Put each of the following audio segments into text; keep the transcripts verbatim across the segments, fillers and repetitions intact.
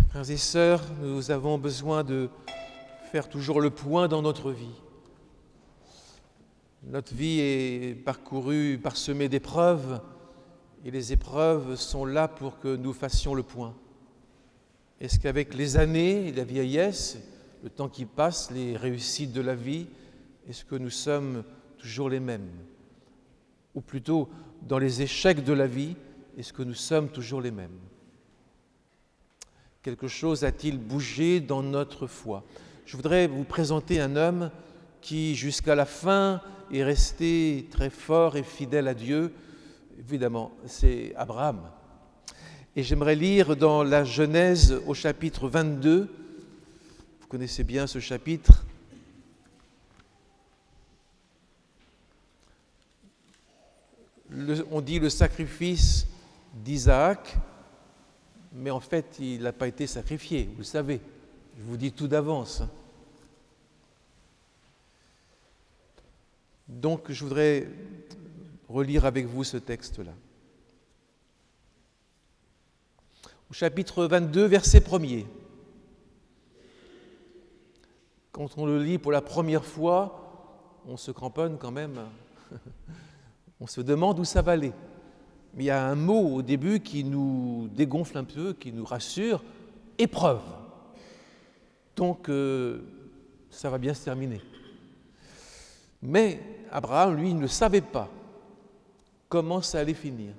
Frères et sœurs, nous avons besoin de faire toujours le point dans notre vie. Notre vie est parcourue, parsemée d'épreuves, et les épreuves sont là pour que nous fassions le point. Est-ce qu'avec les années, la vieillesse, le temps qui passe, les réussites de la vie, est-ce que nous sommes toujours les mêmes? Ou plutôt, dans les échecs de la vie, est-ce que nous sommes toujours les mêmes? Quelque chose a-t-il bougé dans notre foi? Je voudrais vous présenter un homme qui, jusqu'à la fin, est resté très fort et fidèle à Dieu. Évidemment, c'est Abraham. Et j'aimerais lire dans la Genèse au chapitre vingt-deux. Vous connaissez bien ce chapitre. Le, on dit le sacrifice d'Isaac, mais en fait, il n'a pas été sacrifié, vous le savez. Je vous dis tout d'avance. Donc, je voudrais relire avec vous ce texte-là. Au chapitre vingt-deux, verset premier. Quand on le lit pour la première fois, on se cramponne quand même. On se demande où ça va aller. Mais il y a un mot au début qui nous dégonfle un peu, qui nous rassure, épreuve. Donc, euh, ça va bien se terminer. Mais Abraham, lui, ne savait pas comment ça allait finir.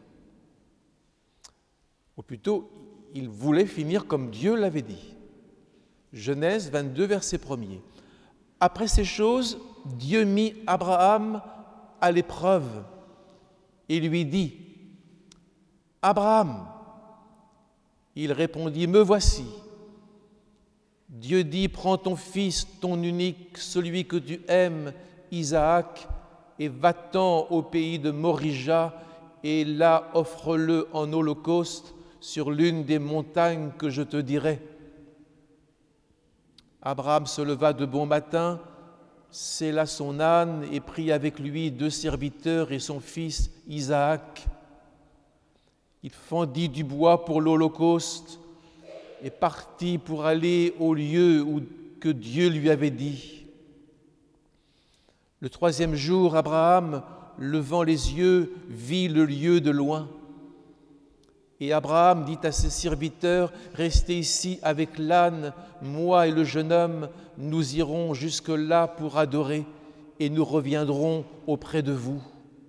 Ou plutôt, il voulait finir comme Dieu l'avait dit. Genèse vingt-deux, verset premier. Après ces choses, Dieu mit Abraham à l'épreuve et lui dit: Abraham. Il répondit: Me voici. Dieu dit: Prends ton fils, ton unique, celui que tu aimes, Isaac, et va-t'en au pays de Morija, et là offre-le en holocauste sur l'une des montagnes que je te dirai. Abraham se leva de bon matin, sella son âne et prit avec lui deux serviteurs et son fils Isaac. Il fendit du bois pour l'holocauste et partit pour aller au lieu où, que Dieu lui avait dit. Le troisième jour, Abraham, levant les yeux, vit le lieu de loin. Et Abraham dit à ses serviteurs: Restez ici avec l'âne, moi et le jeune homme, nous irons jusque-là pour adorer et nous reviendrons auprès de vous.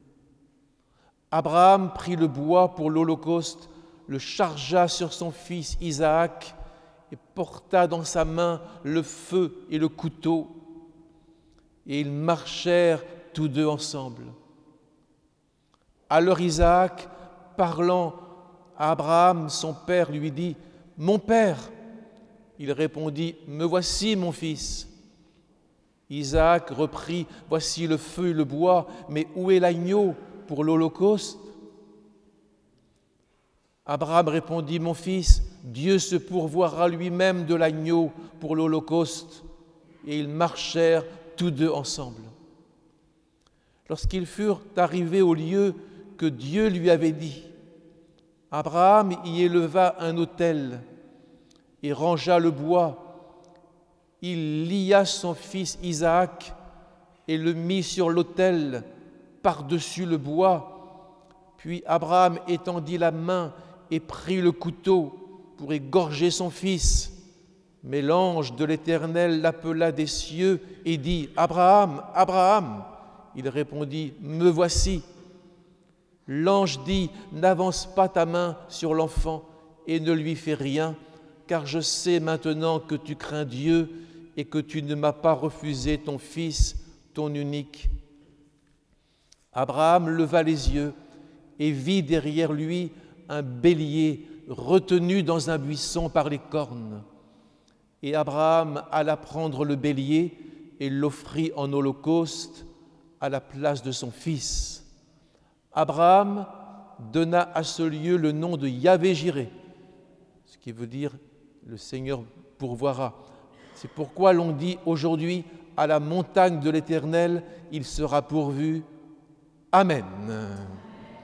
Abraham prit le bois pour l'holocauste, le chargea sur son fils Isaac et porta dans sa main le feu et le couteau. Et ils marchèrent tous deux ensemble. Alors Isaac, parlant à Abraham, son père, lui dit: Mon père. Il répondit: Me voici, mon fils. Isaac reprit: Voici le feu et le bois, mais où est l'agneau pour l'holocauste? Abraham répondit: Mon fils, Dieu se pourvoira lui-même de l'agneau pour l'holocauste. Et ils marchèrent tous deux ensemble. Lorsqu'ils furent arrivés au lieu que Dieu lui avait dit, Abraham y éleva un autel et rangea le bois. Il lia son fils Isaac et le mit sur l'autel par-dessus le bois. Puis Abraham étendit la main et prit le couteau pour égorger son fils. Mais l'ange de l'Éternel l'appela des cieux et dit: Abraham, Abraham. Il répondit: Me voici. L'ange dit: N'avance pas ta main sur l'enfant et ne lui fais rien, car je sais maintenant que tu crains Dieu et que tu ne m'as pas refusé ton fils, ton unique. Abraham leva les yeux et vit derrière lui un bélier retenu dans un buisson par les cornes. Et Abraham alla prendre le bélier et l'offrit en holocauste à la place de son fils. Abraham donna à ce lieu le nom de Yahvé-Jiré, ce qui veut dire le Seigneur pourvoira. C'est pourquoi l'on dit aujourd'hui: à la montagne de l'Éternel, il sera pourvu. Amen.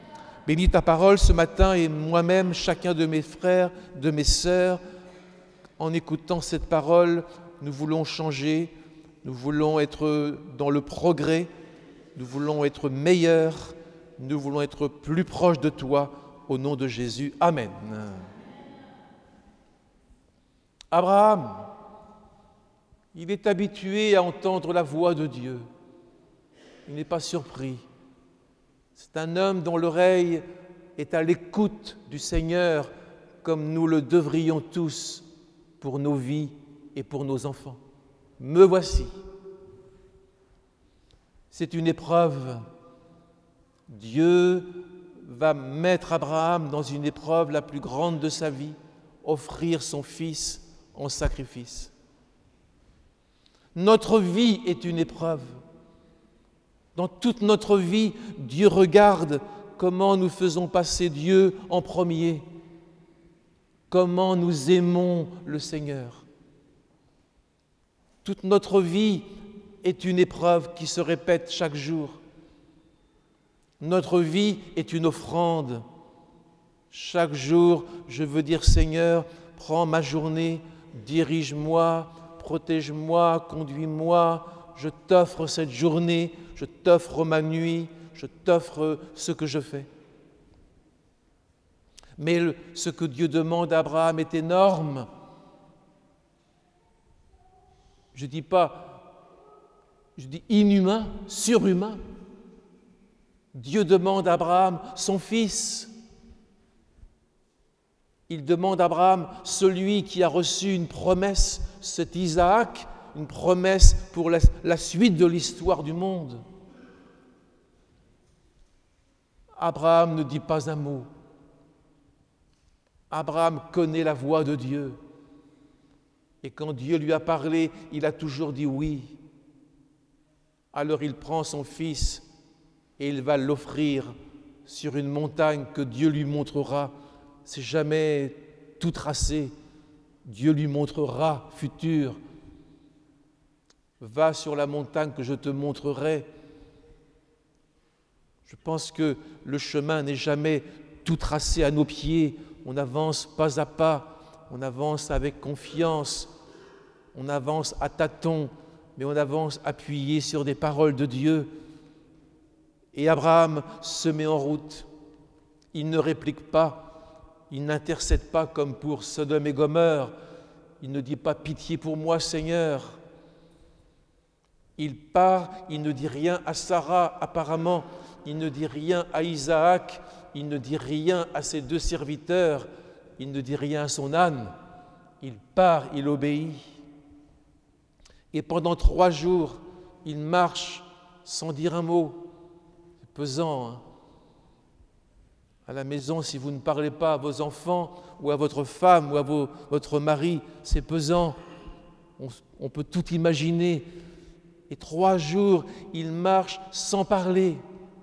Bénis ta parole ce matin, et moi-même, chacun de mes frères, de mes sœurs, en écoutant cette parole, nous voulons changer, nous voulons être dans le progrès, nous voulons être meilleurs, nous voulons être plus proches de toi, au nom de Jésus. Amen. Abraham, il est habitué à entendre la voix de Dieu. Il n'est pas surpris. C'est un homme dont l'oreille est à l'écoute du Seigneur, comme nous le devrions tous pour nos vies et pour nos enfants. Me voici. C'est une épreuve. Dieu va mettre Abraham dans une épreuve la plus grande de sa vie, offrir son fils en sacrifice. Notre vie est une épreuve. Dans toute notre vie, Dieu regarde comment nous faisons passer Dieu en premier, comment nous aimons le Seigneur. Toute notre vie est une épreuve qui se répète chaque jour. Notre vie est une offrande. Chaque jour, je veux dire, Seigneur, prends ma journée, dirige-moi, protège-moi, conduis-moi. Je t'offre cette journée, je t'offre ma nuit, je t'offre ce que je fais. Mais le, ce que Dieu demande à Abraham est énorme. Je ne dis pas, je dis inhumain, surhumain. Dieu demande à Abraham son fils. Il demande à Abraham celui qui a reçu une promesse, cet Isaac, une promesse pour la, la suite de l'histoire du monde. Abraham ne dit pas un mot. Abraham connaît la voix de Dieu. Et quand Dieu lui a parlé, il a toujours dit oui. Alors il prend son fils et il va l'offrir sur une montagne que Dieu lui montrera. C'est jamais tout tracé. Dieu lui montrera futur. Va sur la montagne que je te montrerai. Je pense que le chemin n'est jamais tout tracé à nos pieds. On avance pas à pas, on avance avec confiance, on avance à tâtons, mais on avance appuyé sur des paroles de Dieu. Et Abraham se met en route. Il ne réplique pas, il n'intercède pas comme pour Sodome et Gomorrhe. Il ne dit pas « Pitié pour moi, Seigneur ». Il part, il ne dit rien à Sarah apparemment, il ne dit rien à Isaac, il ne dit rien à ses deux serviteurs, il ne dit rien à son âne. Il part, il obéit. Et pendant trois jours, il marche sans dire un mot. C'est pesant, hein? À la maison, si vous ne parlez pas à vos enfants ou à votre femme ou à vos, votre mari, c'est pesant. On, on peut tout imaginer. Et trois jours, il marche sans parler.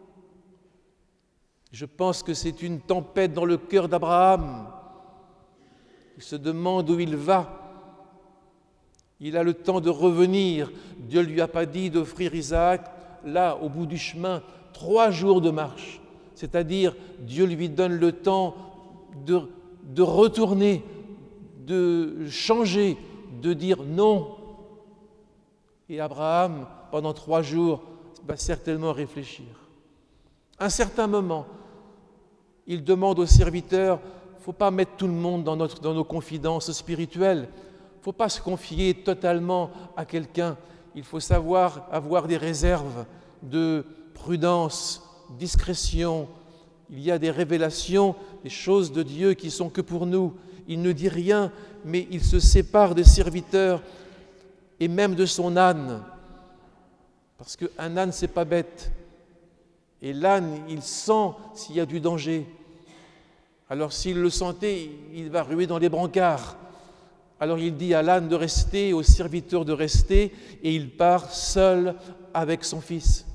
Je pense que c'est une tempête dans le cœur d'Abraham. Il se demande où il va. Il a le temps de revenir. Dieu ne lui a pas dit d'offrir Isaac là, au bout du chemin, trois jours de marche. C'est-à-dire, Dieu lui donne le temps de, de retourner, de changer, de dire non. Et Abraham, pendant trois jours, va certainement réfléchir. À un certain moment, il demande aux serviteurs, il ne faut pas mettre tout le monde dans, notre, dans nos confidences spirituelles, il ne faut pas se confier totalement à quelqu'un, il faut savoir avoir des réserves de prudence, discrétion. Il y a des révélations, des choses de Dieu qui sont que pour nous. Il ne dit rien, mais il se sépare des serviteurs et même de son âne. Parce qu'un âne, c'est pas bête. Et l'âne, il sent s'il y a du danger. Alors s'il le sentait, il va ruer dans les brancards. Alors il dit à l'âne de rester, au serviteur de rester, et il part seul avec son fils.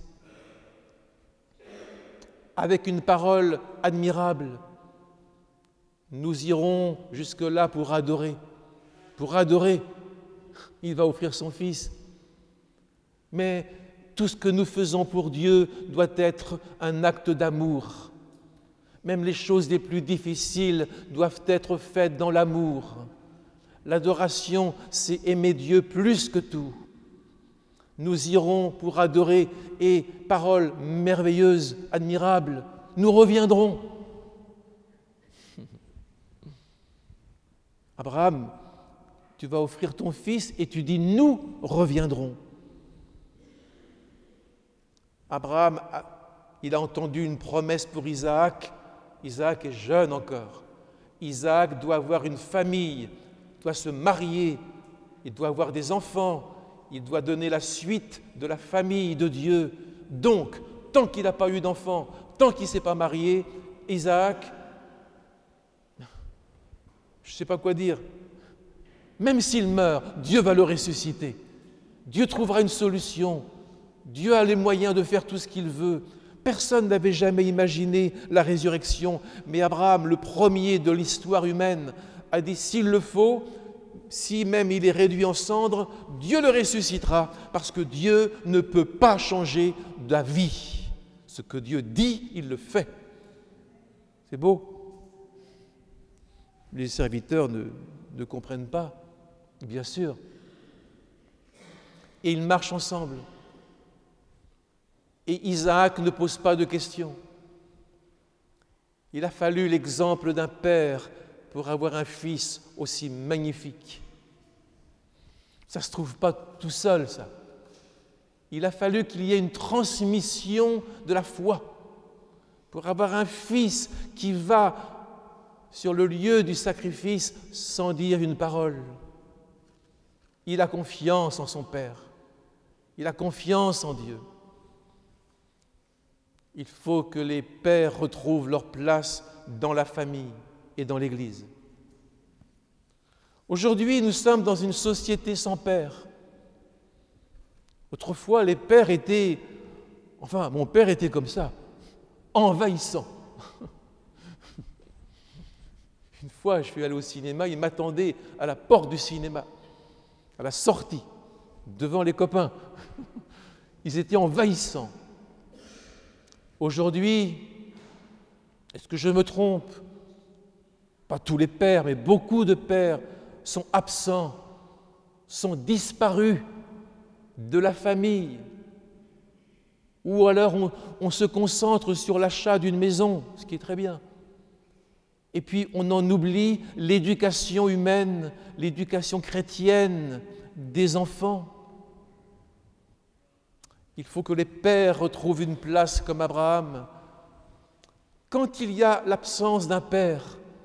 Avec une parole admirable. Nous irons jusque-là pour adorer. Pour adorer, il va offrir son fils. Mais tout ce que nous faisons pour Dieu doit être un acte d'amour. Même les choses les plus difficiles doivent être faites dans l'amour. L'adoration, c'est aimer Dieu plus que tout. Nous irons pour adorer et, parole merveilleuse, admirable, nous reviendrons. Abraham, tu vas offrir ton fils et tu dis « nous reviendrons ». Abraham, il a entendu une promesse pour Isaac. Isaac est jeune encore. Isaac doit avoir une famille, doit se marier, il doit avoir des enfants, il doit donner la suite de la famille de Dieu. Donc, tant qu'il n'a pas eu d'enfants, tant qu'il ne s'est pas marié, Isaac, je ne sais pas quoi dire, même s'il meurt, Dieu va le ressusciter. Dieu trouvera une solution. Dieu a les moyens de faire tout ce qu'il veut. Personne n'avait jamais imaginé la résurrection, mais Abraham, le premier de l'histoire humaine, a dit s'il le faut, si même il est réduit en cendres, Dieu le ressuscitera, parce que Dieu ne peut pas changer d'avis. Ce que Dieu dit, il le fait. C'est beau. Les serviteurs ne, ne comprennent pas, bien sûr. Et ils marchent ensemble. Et Isaac ne pose pas de questions. Il a fallu l'exemple d'un père pour avoir un fils aussi magnifique. Ça ne se trouve pas tout seul, ça. Il a fallu qu'il y ait une transmission de la foi pour avoir un fils qui va sur le lieu du sacrifice sans dire une parole. Il a confiance en son Père. Il a confiance en Dieu. Il faut que les pères retrouvent leur place dans la famille et dans l'Église. Aujourd'hui, nous sommes dans une société sans père. Autrefois, les pères étaient, enfin, mon père était comme ça, envahissant. Une fois, je suis allé au cinéma, il m'attendait à la porte du cinéma, à la sortie, devant les copains. Ils étaient envahissants. Aujourd'hui, est-ce que je me trompe? Pas tous les pères, mais beaucoup de pères sont absents, sont disparus de la famille. Ou alors on, on se concentre sur l'achat d'une maison, ce qui est très bien. Et puis on en oublie l'éducation humaine, l'éducation chrétienne des enfants. Il faut que les pères retrouvent une place comme Abraham. Quand il y a l'absence d'un père,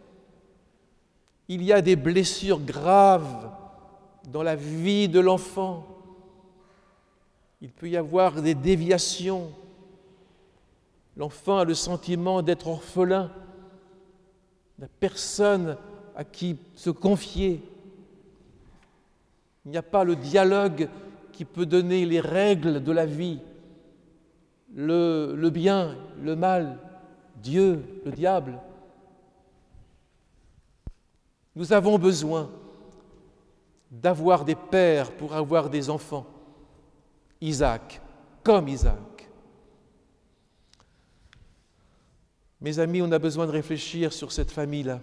il y a des blessures graves dans la vie de l'enfant. Il peut y avoir des déviations. L'enfant a le sentiment d'être orphelin, n'a personne à qui se confier. Il n'y a pas le dialogue qui peut donner les règles de la vie, le, le bien, le mal, Dieu, le diable. Nous avons besoin d'avoir des pères pour avoir des enfants. Isaac, comme Isaac. Mes amis, on a besoin de réfléchir sur cette famille-là.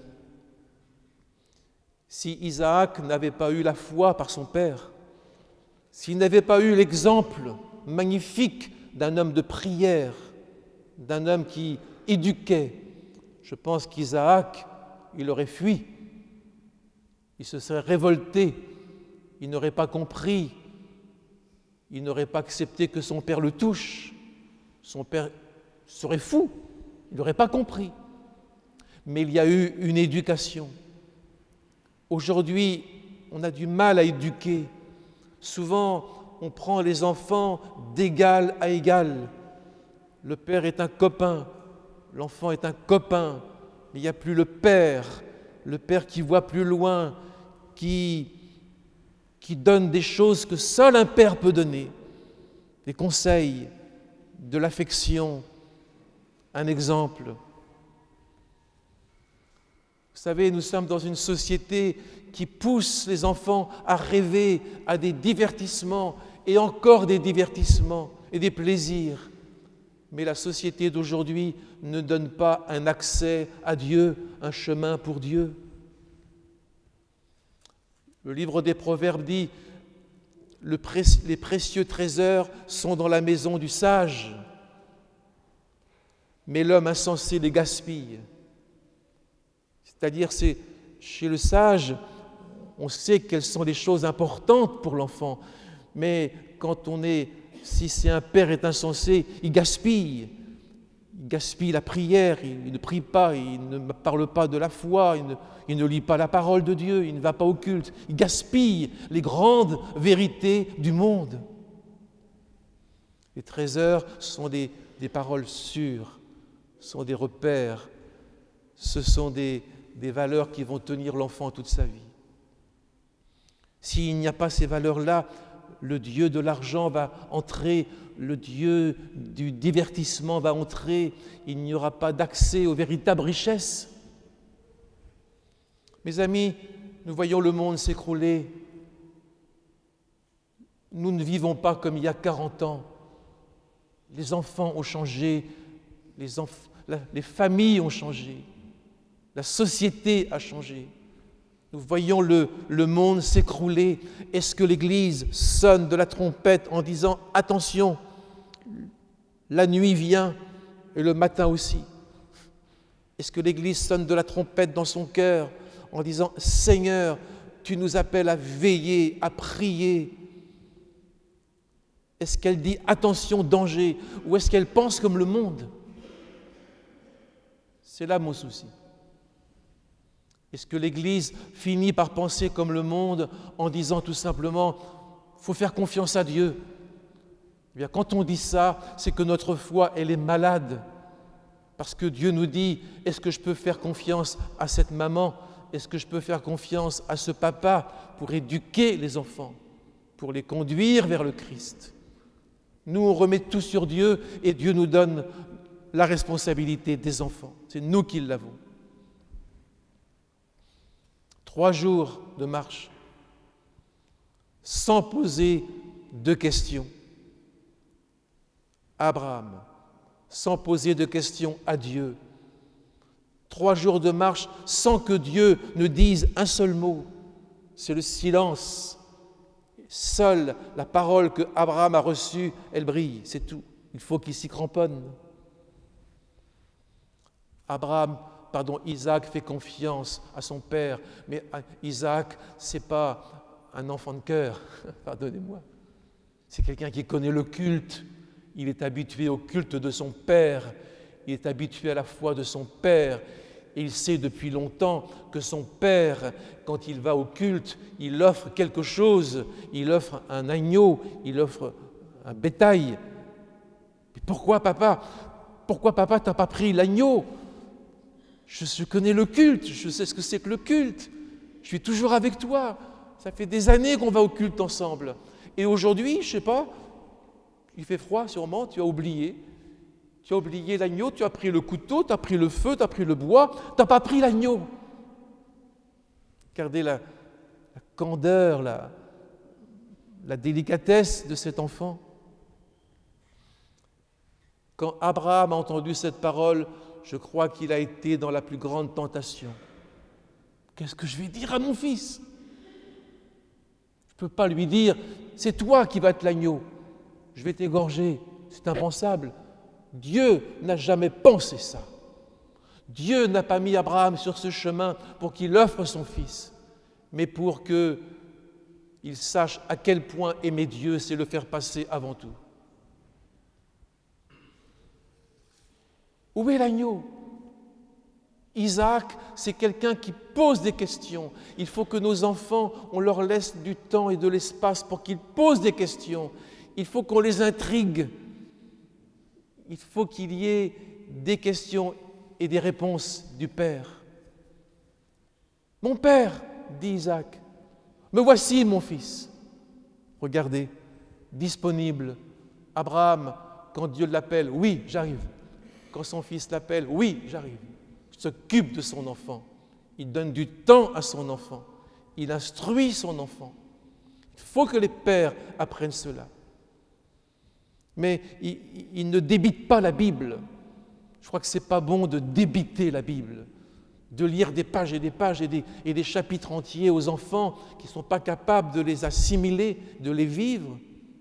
Si Isaac n'avait pas eu la foi par son père, s'il n'avait pas eu l'exemple magnifique d'un homme de prière, d'un homme qui éduquait, je pense qu'Isaac, il aurait fui, il se serait révolté, il n'aurait pas compris, il n'aurait pas accepté que son père le touche, son père serait fou, il n'aurait pas compris. Mais il y a eu une éducation. Aujourd'hui, on a du mal à éduquer. Souvent, on prend les enfants d'égal à égal. Le père est un copain, l'enfant est un copain, mais il n'y a plus le père, le père qui voit plus loin, qui, qui donne des choses que seul un père peut donner, des conseils, de l'affection, un exemple. Vous savez, nous sommes dans une société qui pousse les enfants à rêver à des divertissements et encore des divertissements et des plaisirs. Mais la société d'aujourd'hui ne donne pas un accès à Dieu, un chemin pour Dieu. Le livre des Proverbes dit le pré- les précieux trésors sont dans la maison du sage, mais l'homme insensé les gaspille. C'est-à-dire, c'est chez le sage, on sait quelles sont les choses importantes pour l'enfant, mais quand on est, si c'est un père est insensé, il gaspille. Il gaspille la prière, il ne prie pas, il ne parle pas de la foi, il ne, il ne lit pas la parole de Dieu, il ne va pas au culte. Il gaspille les grandes vérités du monde. Les trésors sont des, des paroles sûres, sont des repères, ce sont des, des valeurs qui vont tenir l'enfant toute sa vie. S'il n'y a pas ces valeurs-là, le Dieu de l'argent va entrer, le Dieu du divertissement va entrer, il n'y aura pas d'accès aux véritables richesses. Mes amis, nous voyons le monde s'écrouler. Nous ne vivons pas comme il y a quarante ans. Les enfants ont changé, les, enf- la, les familles ont changé, la société a changé. Nous voyons le, le monde s'écrouler. Est-ce que l'Église sonne de la trompette en disant « Attention, la nuit vient et le matin aussi ». Est-ce que l'Église sonne de la trompette dans son cœur en disant « Seigneur, tu nous appelles à veiller, à prier ». Est-ce qu'elle dit « Attention, danger » ou est-ce qu'elle pense comme le monde? C'est là mon souci. Est-ce que l'Église finit par penser comme le monde en disant tout simplement « il faut faire confiance à Dieu ». Eh bien, quand on dit ça, c'est que notre foi, elle est malade. Parce que Dieu nous dit « est-ce que je peux faire confiance à cette maman? Est-ce que je peux faire confiance à ce papa pour éduquer les enfants, pour les conduire vers le Christ ?» Nous, on remet tout sur Dieu et Dieu nous donne la responsabilité des enfants. C'est nous qui l'avons. Trois jours de marche, sans poser de questions. Abraham, sans poser de questions à Dieu. Trois jours de marche sans que Dieu ne dise un seul mot. C'est le silence. Seule la parole que Abraham a reçue, elle brille, c'est tout. Il faut qu'il s'y cramponne. Abraham, pardon, Isaac fait confiance à son père, mais Isaac, ce n'est pas un enfant de cœur, pardonnez-moi. C'est quelqu'un qui connaît le culte, il est habitué au culte de son père, il est habitué à la foi de son père, et il sait depuis longtemps que son père, quand il va au culte, il offre quelque chose, il offre un agneau, il offre un bétail. Mais pourquoi papa Pourquoi papa t'as pas pris l'agneau? je, je connais le culte, je sais ce que c'est que le culte, je suis toujours avec toi, ça fait des années qu'on va au culte ensemble. Et aujourd'hui, je ne sais pas, il fait froid sûrement, tu as oublié. Tu as oublié l'agneau, tu as pris le couteau, tu as pris le feu, tu as pris le bois, tu n'as pas pris l'agneau. Regardez la, la candeur, la, la délicatesse de cet enfant. Quand Abraham a entendu cette parole, je crois qu'il a été dans la plus grande tentation. Qu'est-ce que je vais dire à mon fils? Je ne peux pas lui dire, c'est toi qui vas être l'agneau, je vais t'égorger, c'est impensable. Dieu n'a jamais pensé ça. Dieu n'a pas mis Abraham sur ce chemin pour qu'il offre son fils, mais pour qu'il sache à quel point aimer Dieu, c'est le faire passer avant tout. Où est l'agneau? Isaac, c'est quelqu'un qui pose des questions. Il faut que nos enfants, on leur laisse du temps et de l'espace pour qu'ils posent des questions. Il faut qu'on les intrigue. Il faut qu'il y ait des questions et des réponses du Père. « Mon Père, dit Isaac, me voici mon fils. » Regardez, disponible. Abraham, quand Dieu l'appelle, « Oui, j'arrive. » Quand son fils l'appelle, « Oui, j'arrive. » Il s'occupe de son enfant. Il donne du temps à son enfant. Il instruit son enfant. Il faut que les pères apprennent cela. Mais il, il ne débite pas la Bible. Je crois que ce n'est pas bon de débiter la Bible. de lire des pages et des pages et des, et des chapitres entiers aux enfants qui ne sont pas capables de les assimiler, de les vivre.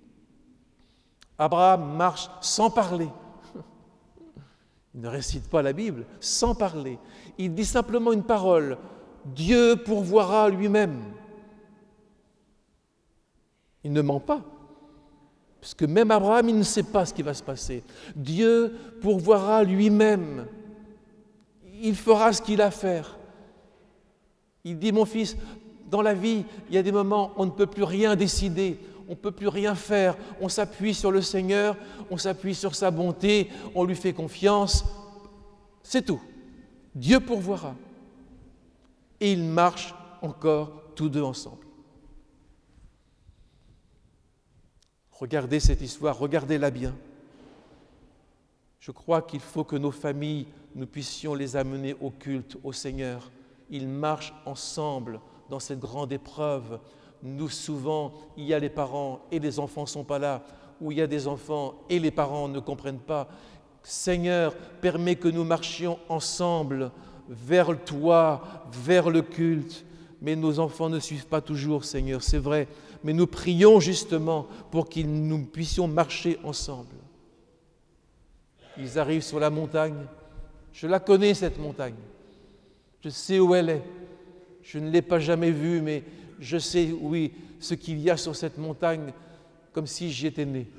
Abraham marche sans parler. Il ne récite pas la Bible, sans parler. Il dit simplement une parole. Dieu pourvoira lui-même. Il ne ment pas. Parce que même Abraham, il ne sait pas ce qui va se passer. Dieu pourvoira lui-même. Il fera ce qu'il a à faire. Il dit, mon fils, dans la vie, il y a des moments où on ne peut plus rien décider, on ne peut plus rien faire. On s'appuie sur le Seigneur, on s'appuie sur sa bonté, on lui fait confiance. C'est tout. Dieu pourvoira. Et ils marchent encore tous deux ensemble. Regardez cette histoire, regardez-la bien. Je crois qu'il faut que nos familles, nous puissions les amener au culte, au Seigneur. Ils marchent ensemble dans cette grande épreuve. Nous, souvent, il y a les parents et les enfants ne sont pas là, ou il y a des enfants et les parents ne comprennent pas. Seigneur, permets que nous marchions ensemble vers toi, vers le culte. Mais nos enfants ne suivent pas toujours, Seigneur, c'est vrai. Mais nous prions justement pour que nous puissions marcher ensemble. Ils arrivent sur la montagne. Je la connais, cette montagne. Je sais où elle est. Je ne l'ai pas jamais vue, mais je sais, oui, ce qu'il y a sur cette montagne, comme si j'y étais né.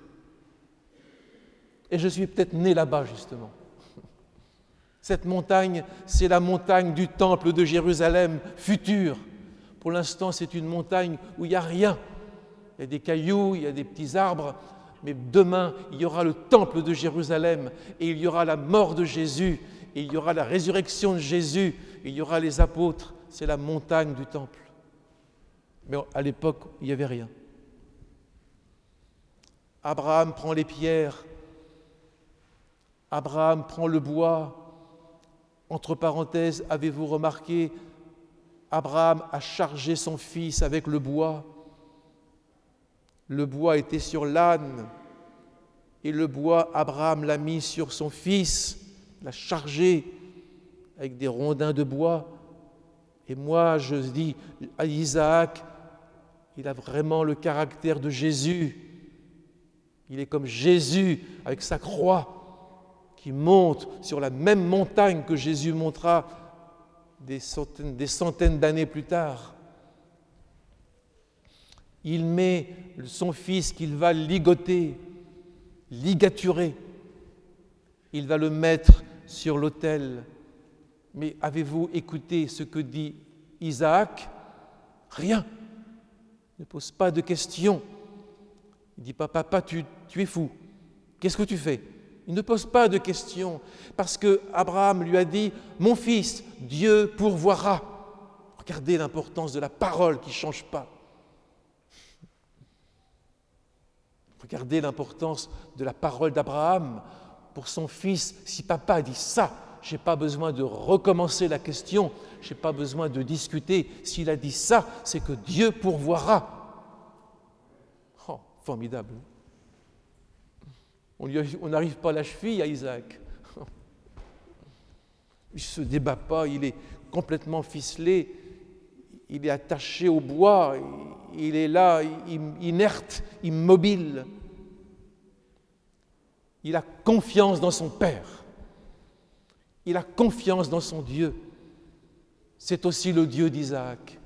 Et je suis peut-être né là-bas, justement. Cette montagne, c'est la montagne du temple de Jérusalem futur. Pour l'instant, c'est une montagne où il n'y a rien. Il y a des cailloux, il y a des petits arbres, mais demain, il y aura le temple de Jérusalem et il y aura la mort de Jésus et il y aura la résurrection de Jésus et il y aura les apôtres. C'est la montagne du temple. Mais à l'époque, il n'y avait rien. Abraham prend les pierres. Abraham prend le bois. Entre parenthèses, avez-vous remarqué, Abraham a chargé son fils avec le bois. Le bois était sur l'âne et le bois, Abraham l'a mis sur son fils, l'a chargé avec des rondins de bois. Et moi, je dis à Isaac, il a vraiment le caractère de Jésus. Il est comme Jésus avec sa croix qui monte sur la même montagne que Jésus montera des centaines, des centaines d'années plus tard. Il met son fils qu'il va ligoter, ligaturer. Il va le mettre sur l'autel. Mais avez-vous écouté ce que dit Isaac? Rien. Il ne pose pas de questions. Il ne dit pas, papa, tu, tu es fou. Qu'est-ce que tu fais? Il ne pose pas de questions parce que Abraham lui a dit, mon fils, Dieu pourvoira. Regardez l'importance de la parole qui ne change pas. Regardez l'importance de la parole d'Abraham pour son fils. Si papa dit ça, je n'ai pas besoin de recommencer la question, je n'ai pas besoin de discuter. S'il a dit ça, c'est que Dieu pourvoira. Oh, formidable. On n'arrive pas à la cheville à Isaac. Il ne se débat pas, il est complètement ficelé, il est attaché au bois, il est là, inerte, immobile. Il a confiance dans son Père. Il a confiance dans son Dieu. C'est aussi le Dieu d'Isaac.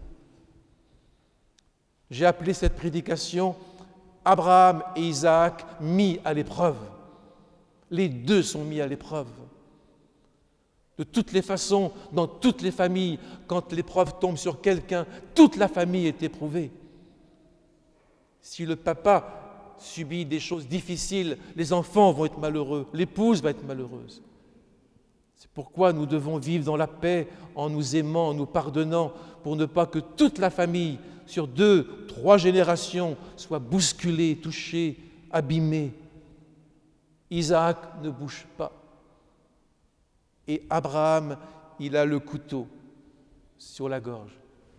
J'ai appelé cette prédication Abraham et Isaac mis à l'épreuve. Les deux sont mis à l'épreuve. De toutes les façons, dans toutes les familles, quand l'épreuve tombe sur quelqu'un, toute la famille est éprouvée. Si le papa subit des choses difficiles, les enfants vont être malheureux, l'épouse va être malheureuse. C'est pourquoi nous devons vivre dans la paix, en nous aimant, en nous pardonnant, pour ne pas que toute la famille, sur deux, trois générations, soit bousculée, touchée, abîmée. Isaac ne bouge pas. Et Abraham, il a le couteau sur la gorge.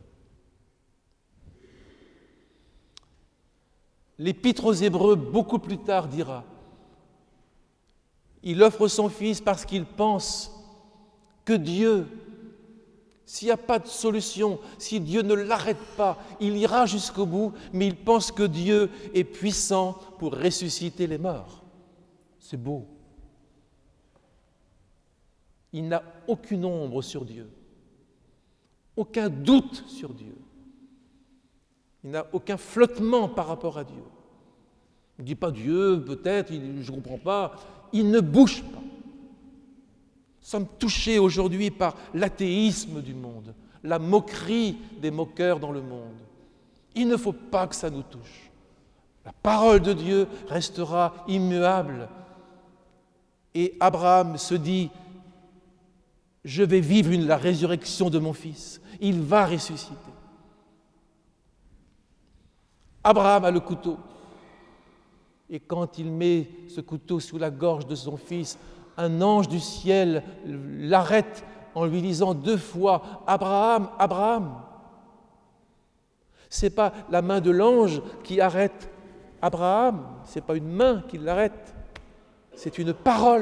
L'Épître aux Hébreux, beaucoup plus tard, dira, il offre son fils parce qu'il pense que Dieu S'il n'y a pas de solution, si Dieu ne l'arrête pas, il ira jusqu'au bout, mais il pense que Dieu est puissant pour ressusciter les morts. C'est beau. Il n'a aucune ombre sur Dieu, aucun doute sur Dieu. Il n'a aucun flottement par rapport à Dieu. Il ne dit pas Dieu, peut-être, il, je ne comprends pas. Il ne bouge pas. Nous sommes touchés aujourd'hui par l'athéisme du monde, la moquerie des moqueurs dans le monde. Il ne faut pas que ça nous touche. La parole de Dieu restera immuable. Et Abraham se dit, je vais vivre une, la résurrection de mon fils. Il va ressusciter. Abraham a le couteau. Et quand il met ce couteau sous la gorge de son fils, un ange du ciel l'arrête en lui disant deux fois « Abraham, Abraham !» Ce n'est pas la main de l'ange qui arrête Abraham, ce n'est pas une main qui l'arrête, c'est une parole.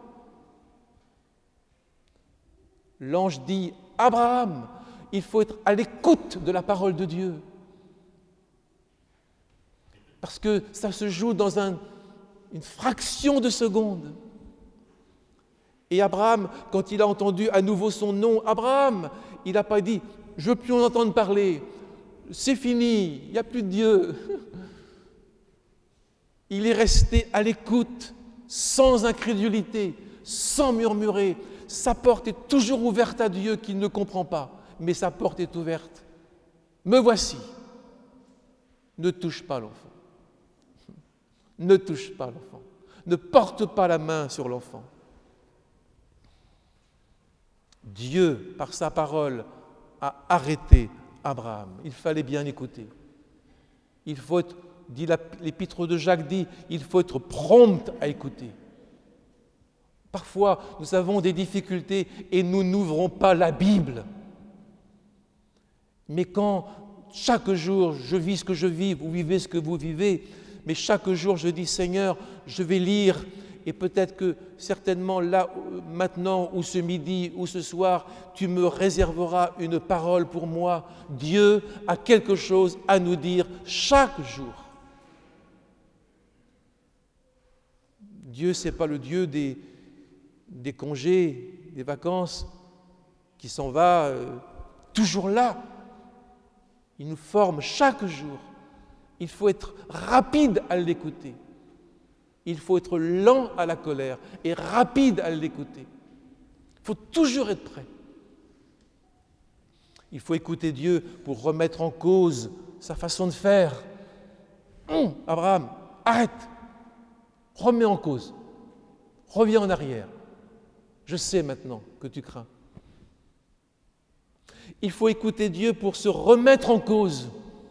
L'ange dit « Abraham !» Il faut être à l'écoute de la parole de Dieu. Parce que ça se joue dans un, une fraction de seconde. Et Abraham, quand il a entendu à nouveau son nom, Abraham, il n'a pas dit « Je ne veux plus en entendre parler, c'est fini, il n'y a plus de Dieu ». Il est resté à l'écoute, sans incrédulité, sans murmurer. Sa porte est toujours ouverte à Dieu qu'il ne comprend pas, mais sa porte est ouverte. Me voici. Ne touche pas l'enfant. Ne touche pas l'enfant. Ne porte pas la main sur l'enfant. Dieu, par sa parole, a arrêté Abraham. Il fallait bien écouter. Il faut être, dit l'épître de Jacques dit, il faut être prompt à écouter. Parfois, nous avons des difficultés et nous n'ouvrons pas la Bible. Mais quand chaque jour, je vis ce que je vis, vous vivez ce que vous vivez, mais chaque jour, je dis, Seigneur, je vais lire, et peut-être que certainement là, maintenant, ou ce midi, ou ce soir, tu me réserveras une parole pour moi. Dieu a quelque chose à nous dire chaque jour. Dieu, ce n'est pas le Dieu des, des congés, des vacances, qui s'en va euh, toujours là. Il nous forme chaque jour. Il faut être rapide à l'écouter. Il faut être lent à la colère et rapide à l'écouter. Il faut toujours être prêt. Il faut écouter Dieu pour remettre en cause sa façon de faire. Hum, Abraham, arrête. Remets en cause. Reviens en arrière. Je sais maintenant que tu crains. Il faut écouter Dieu pour se remettre en cause,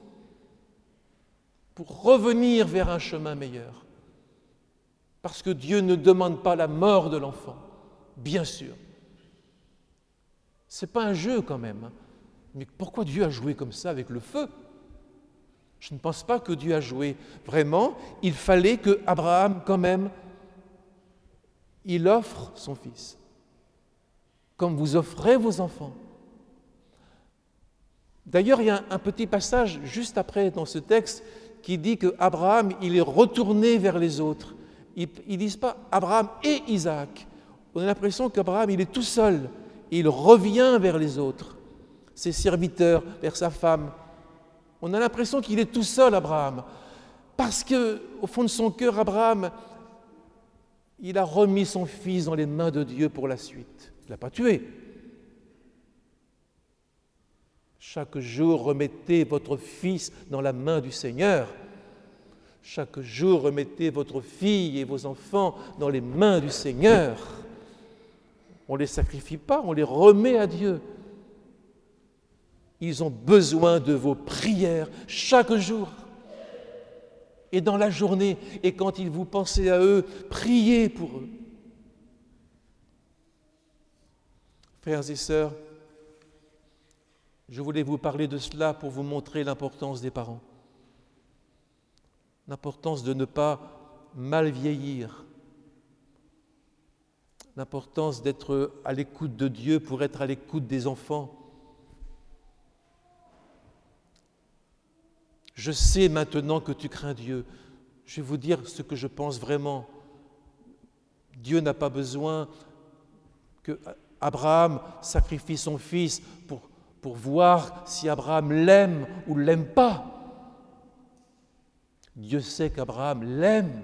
pour revenir vers un chemin meilleur. Parce que Dieu ne demande pas la mort de l'enfant, bien sûr. Ce n'est pas un jeu quand même. Hein. Mais pourquoi Dieu a joué comme ça avec le feu ? Je ne pense pas que Dieu a joué. Vraiment, il fallait que Abraham, quand même, il offre son fils. Comme vous offrez vos enfants. D'ailleurs, il y a un petit passage juste après dans ce texte qui dit qu'Abraham, il est retourné vers les autres. Ils ne disent pas Abraham et Isaac. On a l'impression qu'Abraham, il est tout seul. Et il revient vers les autres, ses serviteurs, vers sa femme. On a l'impression qu'il est tout seul, Abraham. Parce qu'au fond de son cœur, Abraham, il a remis son fils dans les mains de Dieu pour la suite. Il ne l'a pas tué. Chaque jour, remettez votre fils dans la main du Seigneur. Chaque jour, remettez votre fille et vos enfants dans les mains du Seigneur. On ne les sacrifie pas, on les remet à Dieu. Ils ont besoin de vos prières chaque jour. Et dans la journée, et quand ils vous pensez à eux, priez pour eux. Frères et sœurs, je voulais vous parler de cela pour vous montrer l'importance des parents. L'importance de ne pas mal vieillir. L'importance d'être à l'écoute de Dieu pour être à l'écoute des enfants. Je sais maintenant que tu crains Dieu. Je vais vous dire ce que je pense vraiment. Dieu n'a pas besoin que Abraham sacrifie son fils pour, pour voir si Abraham l'aime ou ne l'aime pas. Dieu sait qu'Abraham l'aime.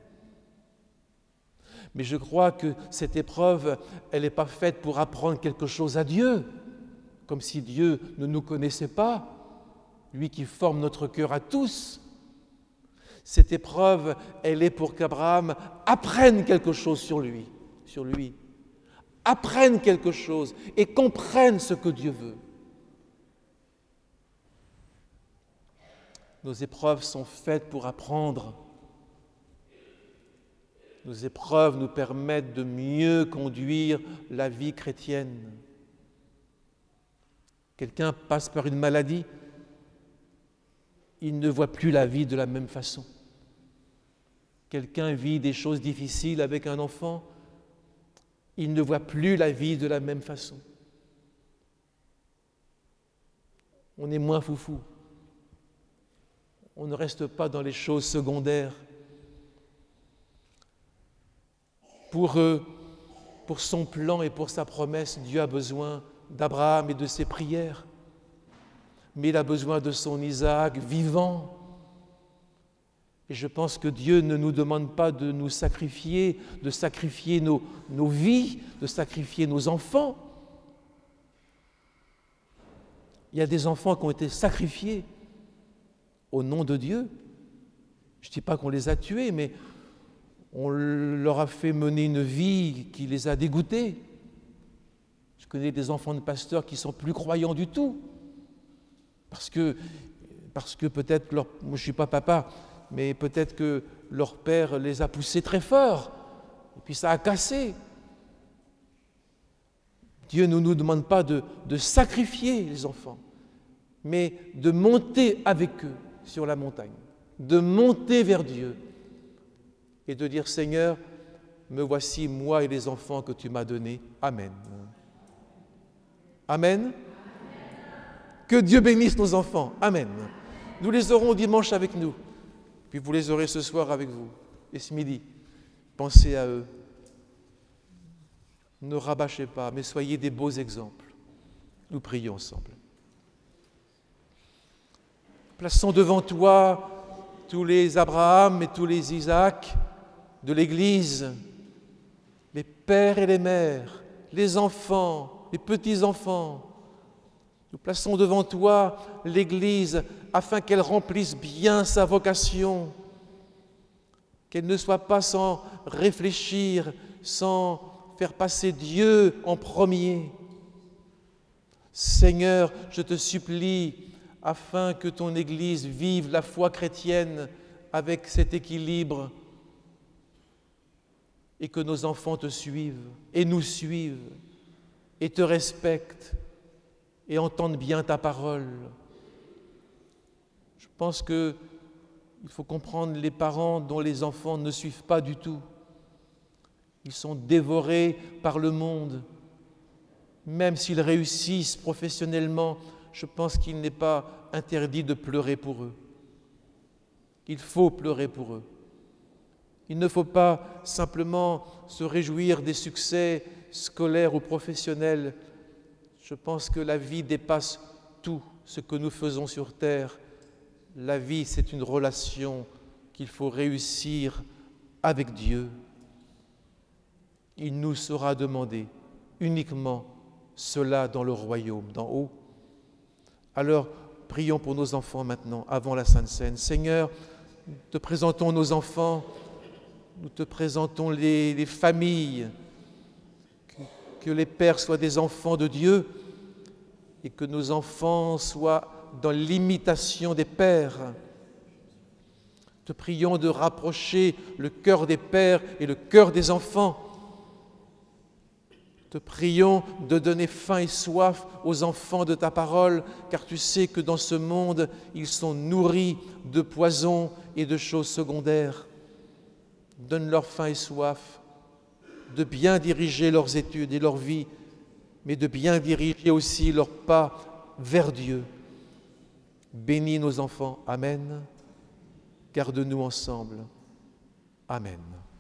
Mais je crois que cette épreuve, elle n'est pas faite pour apprendre quelque chose à Dieu, comme si Dieu ne nous connaissait pas, lui qui forme notre cœur à tous. Cette épreuve, elle est pour qu'Abraham apprenne quelque chose sur lui, sur lui, apprenne quelque chose et comprenne ce que Dieu veut. Nos épreuves sont faites pour apprendre. Nos épreuves nous permettent de mieux conduire la vie chrétienne. Quelqu'un passe par une maladie, il ne voit plus la vie de la même façon. Quelqu'un vit des choses difficiles avec un enfant, il ne voit plus la vie de la même façon. On est moins foufou. On ne reste pas dans les choses secondaires. Pour, eux, pour son plan et pour sa promesse, Dieu a besoin d'Abraham et de ses prières. Mais il a besoin de son Isaac vivant. Et je pense que Dieu ne nous demande pas de nous sacrifier, de sacrifier nos, nos vies, de sacrifier nos enfants. Il y a des enfants qui ont été sacrifiés au nom de Dieu. Je ne dis pas qu'on les a tués, mais on leur a fait mener une vie qui les a dégoûtés. Je connais des enfants de pasteurs qui ne sont plus croyants du tout. Parce que, parce que peut-être, leur, moi je ne suis pas papa, mais peut-être que leur père les a poussés très fort. Et puis ça a cassé. Dieu ne nous demande pas de, de sacrifier les enfants, mais de monter avec eux sur la montagne, de monter vers Dieu et de dire « Seigneur, me voici, moi et les enfants que tu m'as donnés. Amen. » Amen. Que Dieu bénisse nos enfants. Amen. Nous les aurons dimanche avec nous, puis vous les aurez ce soir avec vous. Et ce midi, pensez à eux. Ne rabâchez pas, mais soyez des beaux exemples. Nous prions ensemble. Plaçons devant toi tous les Abraham et tous les Isaac de l'Église, les pères et les mères, les enfants, les petits-enfants. Nous plaçons devant toi l'Église afin qu'elle remplisse bien sa vocation, qu'elle ne soit pas sans réfléchir, sans faire passer Dieu en premier. Seigneur, je te supplie, afin que ton Église vive la foi chrétienne avec cet équilibre et que nos enfants te suivent et nous suivent et te respectent et entendent bien ta parole. Je pense qu'il faut comprendre les parents dont les enfants ne suivent pas du tout. Ils sont dévorés par le monde. Même s'ils réussissent professionnellement, je pense qu'il n'est pas interdit de pleurer pour eux. Il faut pleurer pour eux. Il ne faut pas simplement se réjouir des succès scolaires ou professionnels. Je pense que la vie dépasse tout ce que nous faisons sur terre. La vie, c'est une relation qu'il faut réussir avec Dieu. Il nous sera demandé uniquement cela dans le royaume d'en haut. Alors, prions pour nos enfants maintenant, avant la Sainte Seine. Seigneur, nous te présentons nos enfants, nous te présentons les, les familles, que, que les pères soient des enfants de Dieu et que nos enfants soient dans l'imitation des pères. Te prions de rapprocher le cœur des pères et le cœur des enfants. Te prions de donner faim et soif aux enfants de ta parole, car tu sais que dans ce monde, ils sont nourris de poisons et de choses secondaires. Donne-leur faim et soif de bien diriger leurs études et leur vie, mais de bien diriger aussi leurs pas vers Dieu. Bénis nos enfants. Amen. Garde-nous ensemble. Amen.